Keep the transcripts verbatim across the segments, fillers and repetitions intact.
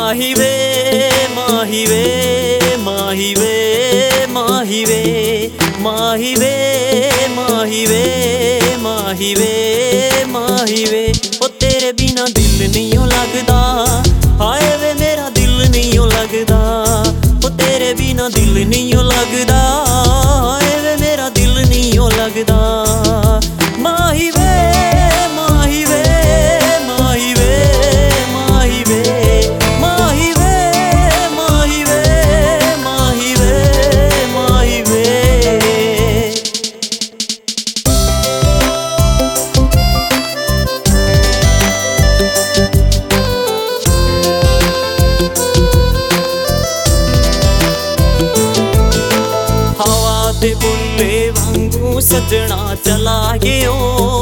माही वे माही वे माही वे माही वे माही वे माही वे माही वे माही वे ओ तेरे बिना दिल नहीं लगदा, हाय वे मेरा दिल नहीं लगदा। ओ तेरे बिना दिल नहीं लगदा, हाय वे मेरा दिल नहीं लगदा। माही वे माही वे माही वे माही वे माही वे माही वे माही वे माही वे। हवा दे बुल्ले वांगू सजना चला गयो,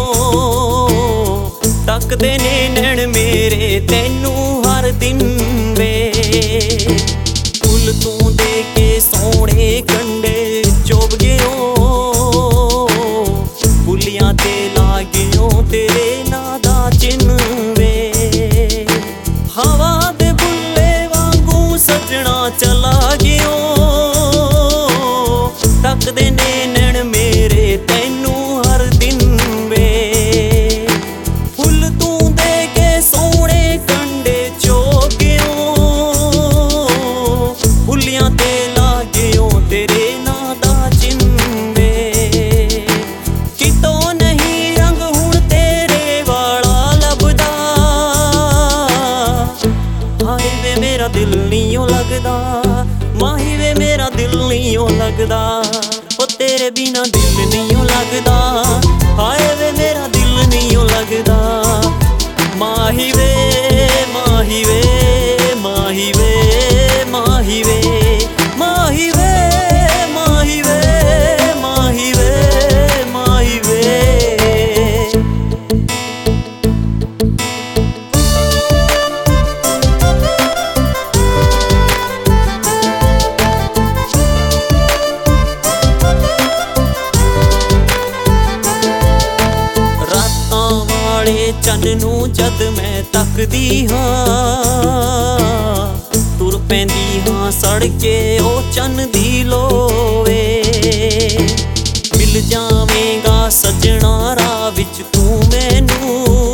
तकदे ने नैन मेरे तैनू हर दिन वे। फुल तू दे के सोने कंडे चुभ गयो, बुलियां ते ला गयो तेरे ना दा चिन्ह वे। हवा दे बुल्ले वांगू सजना चला गयो, तकदे ने नैन मेरे तैनू हर दिन वे। फुल तू दे के सोने कंडे चुभ गयो, बुलियां ते ला गयो तेरे ना दा चिन्ह वे। कितों नहीं रंग हुण तेरे वाला लभदा, हाय वे मेरा दिल नहीं लगदा, माही वे मेरा दिल नहीं लगदा। ओ तेरे बिना दिल नहीं लगदा, हाय वे मेरा दिल नहीं लगदा। माही वे माही वे माही वे माही वे माही वे माही वे माही वे माही वे। चन्न नू जद मैं तकदी हाँ, तुर पैंदी हाँ सड़के ओ चन्न दी लोवे। मिल जावेगा सजना राह विच तू मैनू,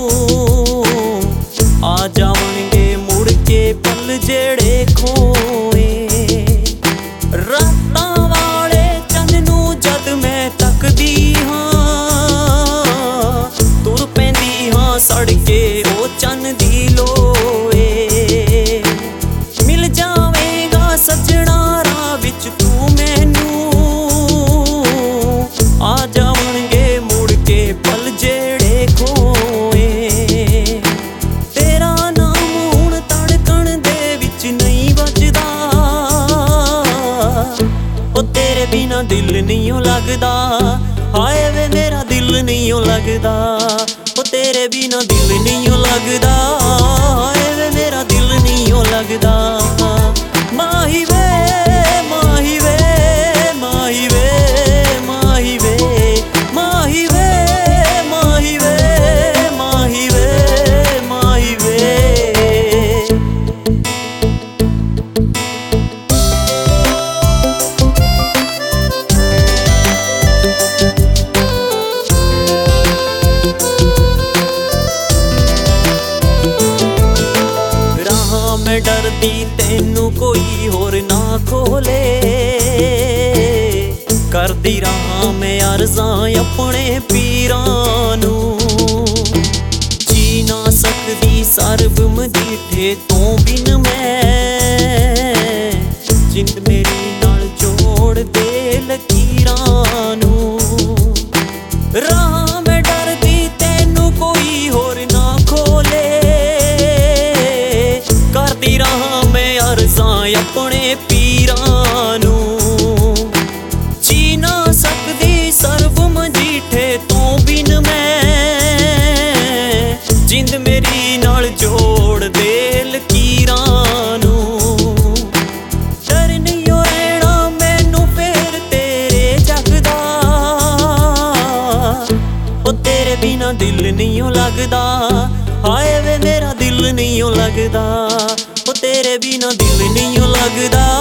आ जावणगे मुड़ के पल जेड़े खोए। रातां वाले चन्न नू जद मैं तकदी हाँ, सड़के ओ चन्न दी लोए। मिल जावेगा सजना राह विच तू मैनू, आ जावणगे मुड़ के पल जेड़े खोए। तेरा नाम हुण धड़कण दे विच नहीं बजदा, ओ तेरे बिना दिल नहीं लगदा, हाय वे मेरा दिल नहीं लगदा। ओ तेरे बिना दिल नहीं लगदा, हाय वे मेरा दिल नहीं लगदा। माही वे माही वे माही वे माही वे माही वे माही वे माही वे माही वे। मैं डरदी तैनू कोई होर ना खोले, करदी रहा मैं अर्ज़ां अपने पीरां नू। जी ना सकदी सर्ब मजीठे तो बिन मैं, जिंद मेरी नाल जोड़ दे लकीरां नू। राह मैं डरदी तैनू कोई होर ना खोले, करदी रहा मैं अर्ज़ां अपने पीरां नू। जी ना सकदी सर्ब मजीठे तो बिन मैं, जिंद मेरी नाल जोड़ दे लकीरां नू। डर नहीं हो रहना मैनू फेर तेरे जग दा, ओ तेरे बिना दिल नहीं लगदा, हाय वे मेरा दिल नहीं लगदा। ओ तेरे बिना दिल नहीं लगदा।